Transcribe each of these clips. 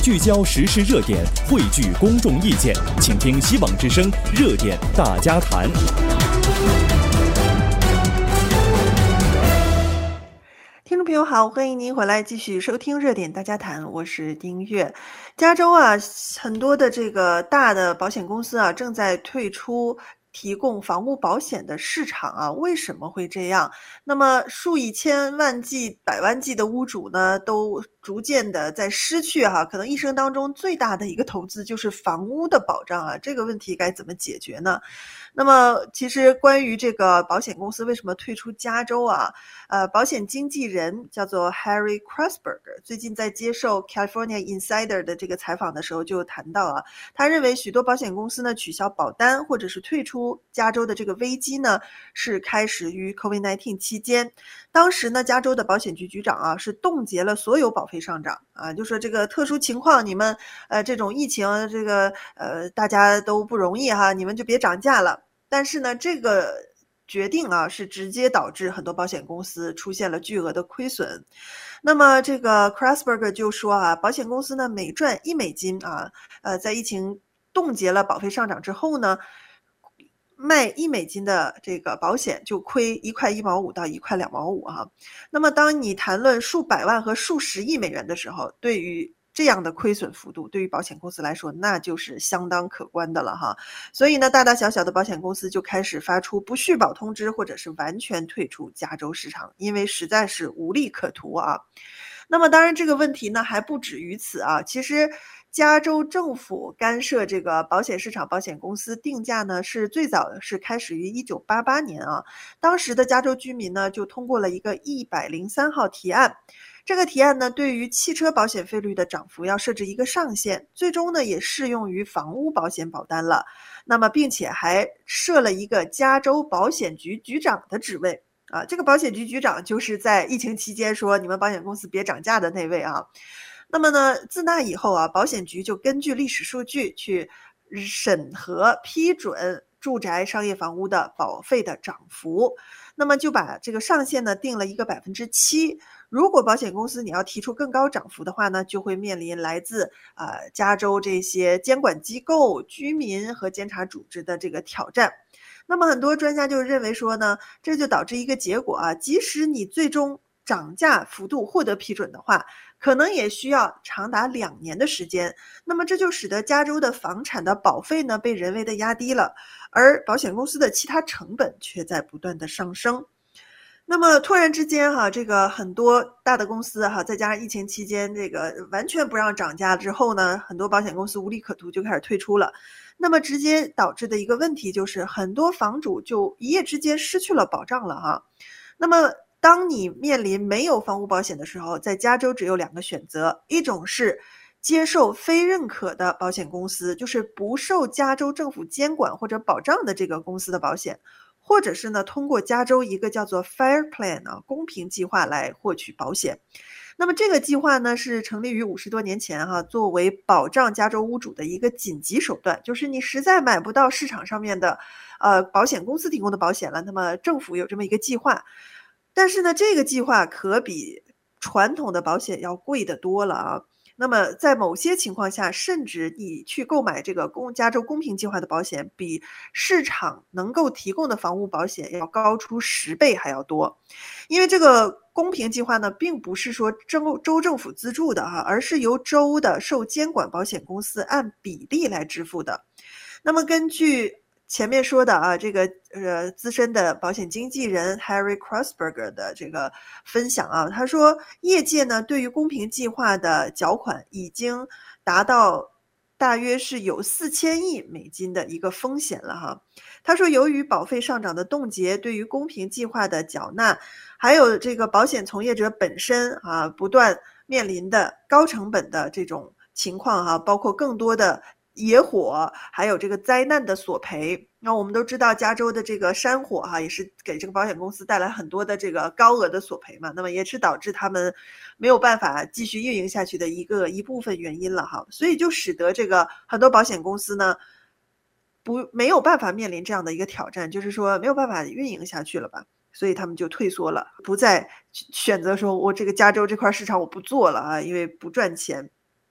聚焦时事热点，汇聚公众意见，请听希望之声热点大家谈。 听众朋友好，欢迎您回来继续收听热点大家谈，我是丁月。加州啊，很多的这个大的保险公司啊，正在退出提供房屋保险的市场啊，为什么会这样？那么数以千万计、百万计的屋主呢，都逐渐的在失去可能一生当中最大的一个投资就是房屋的保障啊，这个问题该怎么解决呢？那么其实关于这个保险公司为什么退出加州啊，保险经纪人叫做 Harry Kreisberger， 最近在接受 California Insider 的这个采访的时候就谈到啊，他认为许多保险公司呢取消保单或者是退出加州的这个危机呢，是开始于 COVID-19 期间。当时呢，加州的保险局局长啊是冻结了所有保费上涨啊，就说这个特殊情况你们这种疫情这个大家都不容易你们就别涨价了。但是呢，这个决定啊是直接导致很多保险公司出现了巨额的亏损。那么这个 Kreisberger 就说保险公司呢每赚$1在疫情冻结了保费上涨之后呢，卖$1的这个保险就亏1.1毛5到1.2毛5那么当你谈论数百万和数十亿美元的时候，对于这样的亏损幅度，对于保险公司来说那就是相当可观的了所以呢，大大小小的保险公司就开始发出不续保通知，或者是完全退出加州市场，因为实在是无利可图那么当然这个问题呢还不止于此其实加州政府干涉这个保险市场保险公司定价呢，是最早是开始于1988年当时的加州居民呢就通过了一个103号提案。这个提案呢，对于汽车保险费率的涨幅要设置一个上限，最终呢也适用于房屋保险保单了。那么并且还设了一个加州保险局局长的职位这个保险局局长就是在疫情期间说你们保险公司别涨价的那位那么呢，自那以后保险局就根据历史数据去审核批准住宅商业房屋的保费的涨幅，那么就把这个上限呢定了一个7%。如果保险公司你要提出更高涨幅的话呢，就会面临来自加州这些监管机构、居民和监察组织的这个挑战。那么很多专家就认为说呢，这就导致一个结果即使你最终涨价幅度获得批准的话，可能也需要长达2年的时间。那么这就使得加州的房产的保费呢被人为的压低了，而保险公司的其他成本却在不断的上升。那么突然之间这个很多大的公司再加上疫情期间这个完全不让涨价之后呢，很多保险公司无利可图就开始退出了。那么直接导致的一个问题就是很多房主就一夜之间失去了保障了那么当你面临没有房屋保险的时候，在加州只有2个选择，一种是接受非认可的保险公司，就是不受加州政府监管或者保障的这个公司的保险，或者是呢通过加州一个叫做 Fair Plan 公平计划来获取保险。那么这个计划呢是成立于50多年前作为保障加州屋主的一个紧急手段，就是你实在买不到市场上面的保险公司提供的保险了，那么政府有这么一个计划。但是呢，这个计划可比传统的保险要贵得多了那么在某些情况下，甚至你去购买这个加州公平计划的保险，比市场能够提供的房屋保险要高出10倍还要多。因为这个公平计划呢，并不是说州政府资助的而是由州的受监管保险公司按比例来支付的。那么根据前面说的这个资深的保险经纪人 Harry Kreisberger 的这个分享他说业界呢对于公平计划的缴款已经达到大约是有4000亿美金的一个风险了他说由于保费上涨的冻结，对于公平计划的缴纳，还有这个保险从业者本身不断面临的高成本的这种情况包括更多的野火，还有这个灾难的索赔。那我们都知道加州的这个山火也是给这个保险公司带来很多的这个高额的索赔嘛，那么也是导致他们没有办法继续运营下去的一部分原因了所以就使得这个很多保险公司呢没有办法面临这样的一个挑战，就是说没有办法运营下去了吧，所以他们就退缩了，不再选择说我这个加州这块市场我不做了因为不赚钱。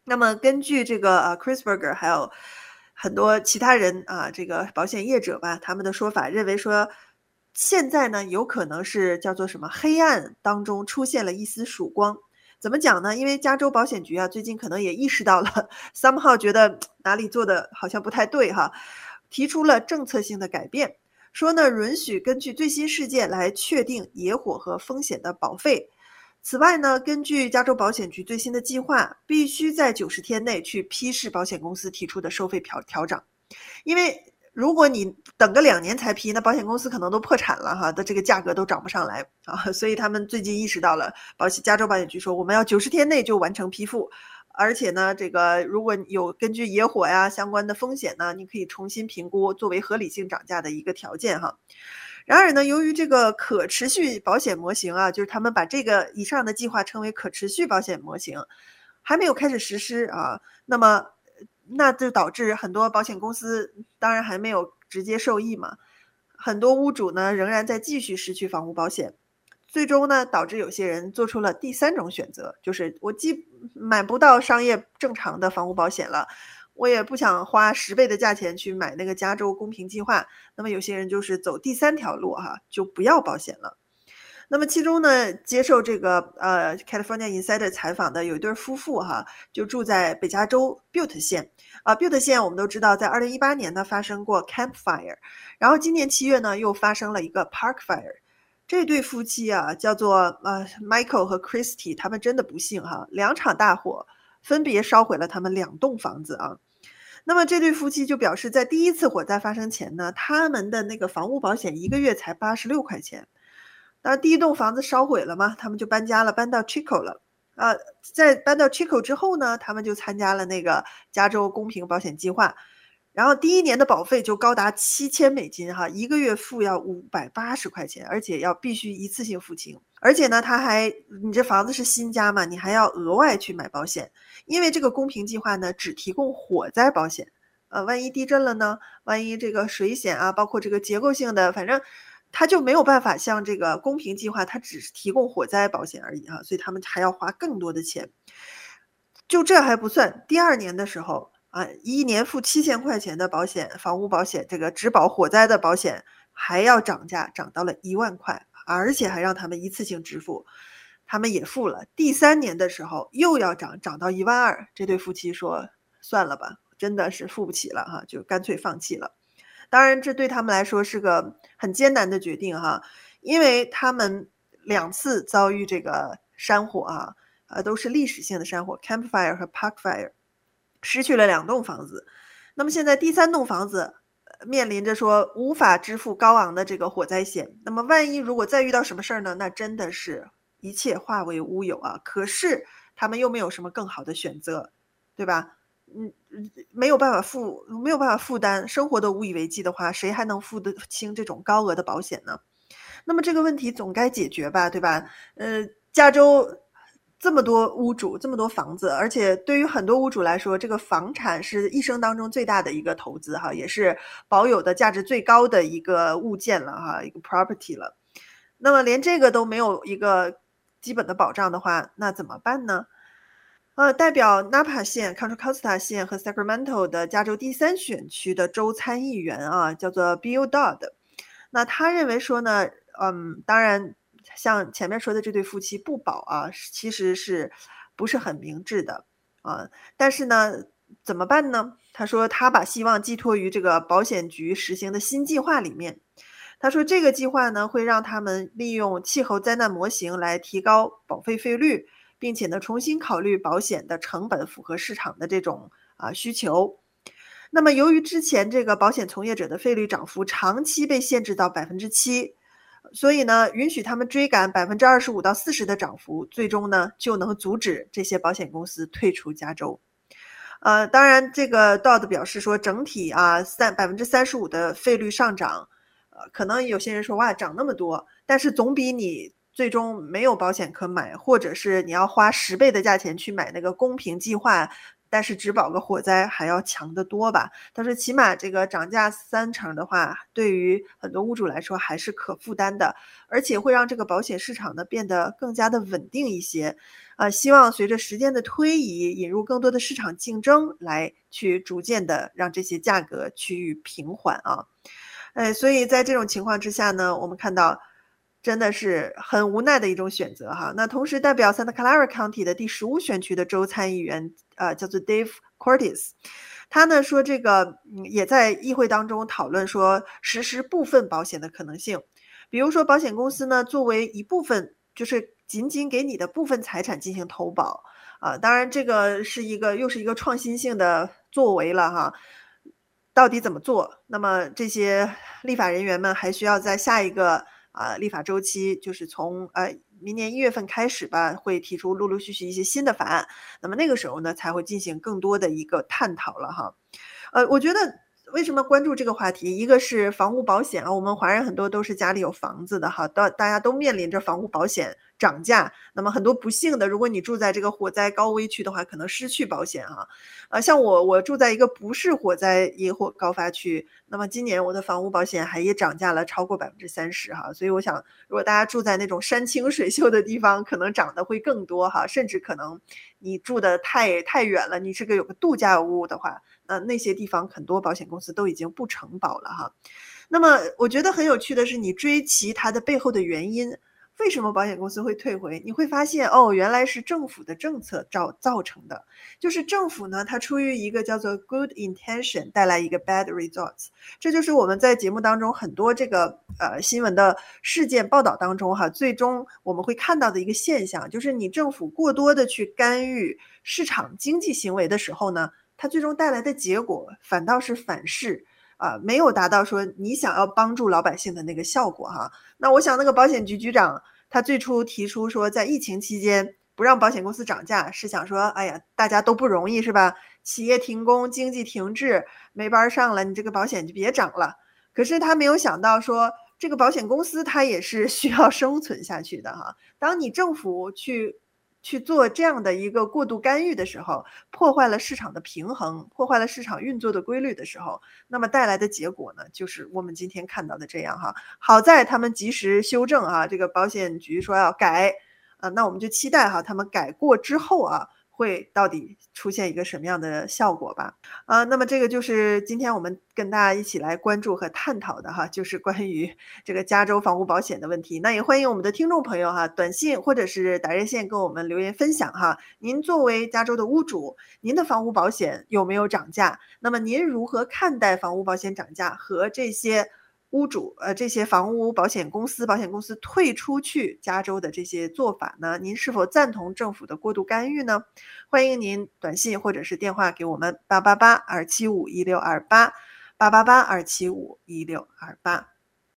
那么根据这个Chris Berger 还有很多其他人这个保险业者吧，他们的说法认为说，现在呢有可能是叫做什么黑暗当中出现了一丝曙光。怎么讲呢？因为加州保险局最近可能也意识到了somehow觉得哪里做的好像不太对哈，提出了政策性的改变，说呢允许根据最新事件来确定野火和风险的保费。此外呢，根据加州保险局最新的计划，必须在90天内去批示保险公司提出的收费调整。因为如果你等个2年才批，那保险公司可能都破产了哈，的这个价格都涨不上来所以他们最近意识到了，加州保险局说我们要90天内就完成批复，而且呢，这个如果有根据野火相关的风险呢，你可以重新评估作为合理性涨价的一个条件哈。然而呢，由于这个可持续保险模型就是他们把这个以上的计划称为可持续保险模型，还没有开始实施那就导致很多保险公司当然还没有直接受益嘛，很多屋主呢仍然在继续失去房屋保险，最终呢导致有些人做出了第3种选择，就是我既买不到商业正常的房屋保险了，我也不想花10倍的价钱去买那个加州公平计划，那么有些人就是走第3条路就不要保险了。那么其中呢，接受这个California Insider 采访的有一对夫妇就住在北加州 Butte 县Butte 县我们都知道，在2018年呢发生过 Camp Fire， 然后今年7月呢又发生了一个 Park Fire。这对夫妻叫做Michael 和 Christy， 他们真的不幸2场大火分别烧毁了他们2栋房子那么这对夫妻就表示，在第1次火灾发生前呢，他们的那个房屋保险1个月才86块钱。当然第1栋房子烧毁了嘛，他们就搬家了，搬到 Chico 了在搬到 Chico 之后呢，他们就参加了那个加州公平保险计划，然后第1年的保费就高达$70001个月付要580块钱，而且要必须一次性付清。而且呢，你这房子是新家嘛，你还要额外去买保险，因为这个公平计划呢只提供火灾保险万一地震了呢，万一这个水险包括这个结构性的，反正他就没有办法像这个公平计划，他只是提供火灾保险而已所以他们还要花更多的钱。就这还不算，第2年的时候1年付7000块钱的保险，房屋保险，这个只保火灾的保险还要涨价，涨到了1万块，而且还让他们一次性支付，他们也付了。第3年的时候又要涨到1万2，这对夫妻说算了吧，真的是付不起了就干脆放弃了。当然这对他们来说是个很艰难的决定因为他们2次遭遇这个山火都是历史性的山火 Camp Fire 和 Park Fire， 失去了2栋房子。那么现在第3栋房子面临着说无法支付高昂的这个火灾险，那么万一如果再遇到什么事儿呢，那真的是一切化为乌有可是他们又没有什么更好的选择，对吧？没有办法负担，生活都无以为继的话，谁还能付得清这种高额的保险呢？那么这个问题总该解决吧，对吧？加州这么多屋主，这么多房子，而且对于很多屋主来说，这个房产是一生当中最大的一个投资也是保有的价值最高的一个物件了一个 property 了。那么连这个都没有一个基本的保障的话，那怎么办呢？代表 Napa 县、Contra Costa 县和 Sacramento 的加州第3选区的州参议员叫做 Bill Dodd。那他认为说呢，当然像前面说的这对夫妻不保其实是不是很明智的但是呢，怎么办呢？他说他把希望寄托于这个保险局实行的新计划里面。他说这个计划呢，会让他们利用气候灾难模型来提高保费费率，并且呢，重新考虑保险的成本符合市场的这种需求。那么由于之前这个保险从业者的费率涨幅长期被限制到 7%， 所以呢，允许他们追赶 25%到40%的涨幅，最终呢就能阻止这些保险公司退出加州。当然这个 Dodd 表示说，整体35%的费率上涨可能有些人说哇涨那么多，但是总比你最终没有保险可买，或者是你要花10倍的价钱去买那个公平计划但是只保个火灾还要强得多吧。他说起码这个涨价30%的话，对于很多屋主来说还是可负担的，而且会让这个保险市场呢变得更加的稳定一些。希望随着时间的推移，引入更多的市场竞争，来去逐渐的让这些价格趋于平缓啊。所以在这种情况之下呢，我们看到真的是很无奈的一种选择哈。那同时代表 Santa Clara County 的第15选区的州参议员叫做 Dave Cortez， 他呢说这个也在议会当中讨论说实施部分保险的可能性，比如说保险公司呢作为一部分，就是仅仅给你的部分财产进行投保当然这个是又是一个创新性的作为了哈。到底怎么做？那么这些立法人员们还需要在下一个立法周期，就是从明年1月份开始吧，会提出陆陆续续一些新的法案。那么那个时候呢，才会进行更多的一个探讨了哈。我觉得为什么关注这个话题？一个是房屋保险我们华人很多都是家里有房子的哈，大家都面临着房屋保险涨价。那么很多不幸的，如果你住在这个火灾高危区的话，可能失去保险像我住在一个不是火灾野火高发区，那么今年我的房屋保险也涨价了超过30%哈。所以我想，如果大家住在那种山清水秀的地方，可能涨得会更多哈，甚至可能你住的太远了，你是有个度假屋的话，那些地方很多保险公司都已经不承保了哈。那么我觉得很有趣的是，你追其它的背后的原因，为什么保险公司会退回？你会发现原来是政府的政策造成的。就是政府呢，它出于一个叫做 good intention 带来一个 bad results， 这就是我们在节目当中很多这个新闻的事件报道当中最终我们会看到的一个现象，就是你政府过多的去干预市场经济行为的时候呢，它最终带来的结果反倒是反噬没有达到说你想要帮助老百姓的那个效果哈。那我想那个保险局局长他最初提出说在疫情期间不让保险公司涨价，是想说哎呀大家都不容易是吧，企业停工，经济停滞，没班上了，你这个保险就别涨了。可是他没有想到说这个保险公司它也是需要生存下去的哈。当你政府去做这样的一个过度干预的时候，破坏了市场的平衡，破坏了市场运作的规律的时候，那么带来的结果呢，就是我们今天看到的这样哈。好在他们及时修正这个保险局说要改那我们就期待他们改过之后会到底出现一个什么样的效果吧。那么这个就是今天我们跟大家一起来关注和探讨的就是关于这个加州房屋保险的问题。那也欢迎我们的听众朋友短信或者是打热线跟我们留言分享您作为加州的屋主，您的房屋保险有没有涨价？那么您如何看待房屋保险涨价和这些屋主这些房屋保险公司退出去加州的这些做法呢？您是否赞同政府的过度干预呢？欢迎您短信或者是电话给我们888-275-1628 888-275-1628。